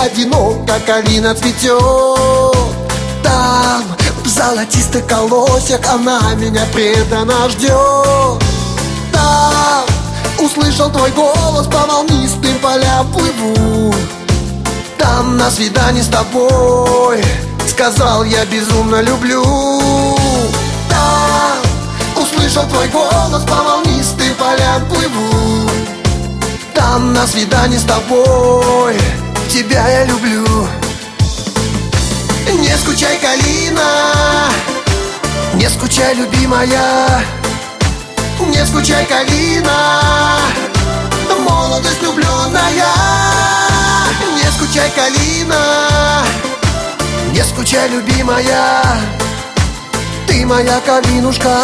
одинок, как калина цветет. Там, в золотистых колосьях, она меня преданно ждет. Там услышал твой голос, по волнистым полям плыву. Там на свидании с тобой сказал, я безумно люблю. Там услышал твой голос, по волнистым полям плыву. Там на свидании с тобой тебя я люблю. Не скучай, калина, не скучай, любимая. Не скучай, калина, молодость влюбленная. Не скучай, калина, не скучай, любимая. Ты моя калинушка.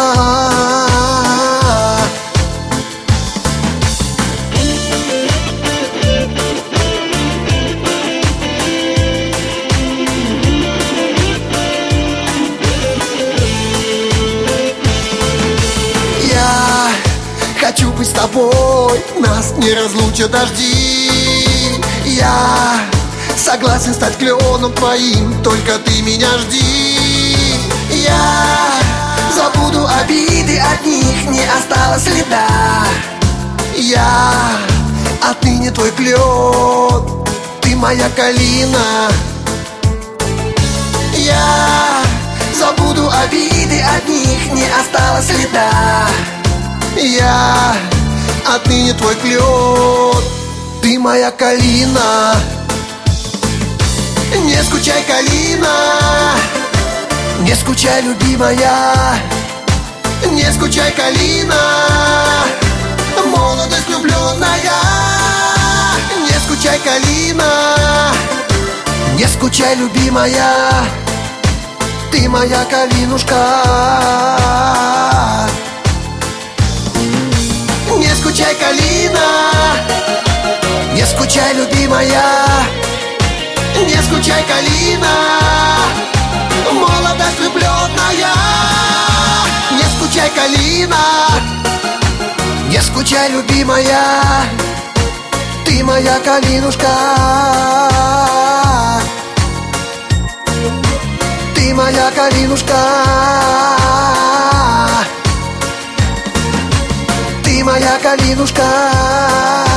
Хочу быть с тобой, нас не разлучат дожди. Я согласен стать кленом твоим, только ты меня жди. Я забуду обиды, от них не осталось следа. Я отныне твой клен, ты моя калина. Я забуду обиды, от них не осталось следа. Я отныне твой клен, ты моя калина. Не скучай, калина, не скучай, любимая. Не скучай, калина, молодость влюбленная. Не скучай, калина, не скучай, любимая. Ты моя калинушка. Не скучай, калина, не скучай, любимая. Не скучай, калина, молодость влюбленная. Не скучай, калина, не скучай, любимая. Ты моя калинушка. Ты моя калинушка. Ты моя калинушка.